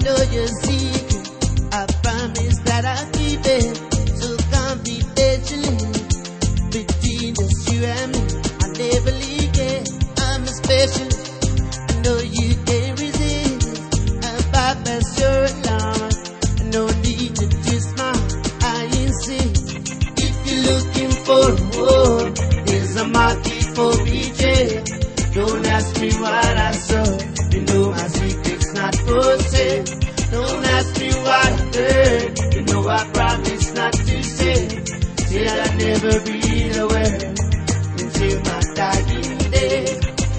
know your secret. I promise that I'll keep it so confidentially between just you and me. I never leak it. I'm a specialist. I know you can't resist. If I pass your alarm, no need to twist my I insist. If you're looking for a war, there's a market for BJ. Don't ask me what I saw. You know my secret's not for sale. Don't ask me what I heard. You know I promise not to say. Say I'll never breathe a word until my dying day.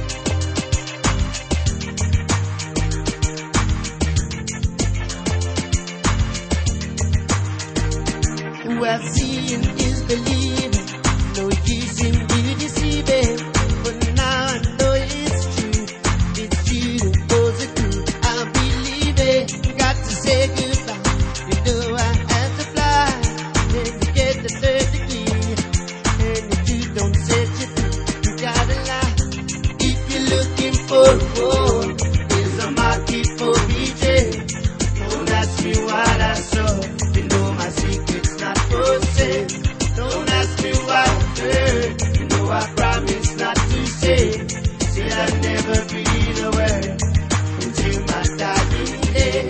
Well, seeing is believing. No use in you deceiving. But now I know it's true. It's true that goes it through. I believe it. Got to say goodbye. You know I have to fly. When you get the third degree, and if you don't set you free, you gotta lie. If you're looking for a war, there's a market for BJ. Don't ask me what I saw. You know my secret's not for sale. Don't ask me what I heard. You know I promise not to say. Say I'll never breathe a word until my dying day.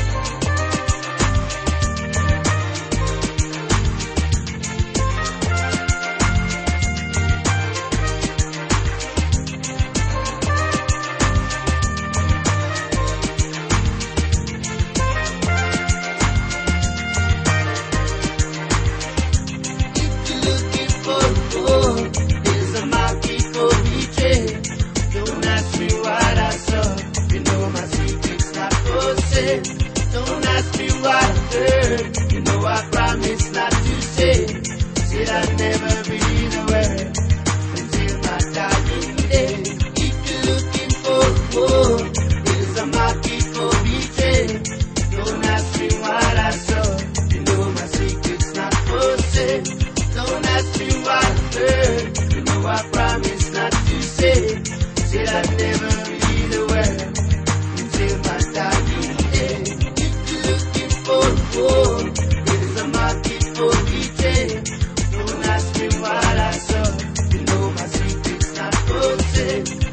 There's a market for BJ. Don't ask me what I saw. You know my secret's not for sale. Don't ask me what I heard. You know I promise not to say. Said I'd never breathe a word until my dying day. If you're looking for a war, there's a market for BJ. Don't ask me what I saw. You know my secret's not for sale. Don't ask me what I heard. You know I promise not to say. Said I'd never read a word until my dying day. If you're looking for a war, there's a market for BJ. Don't ask me what I saw. You know my secret's not for sale.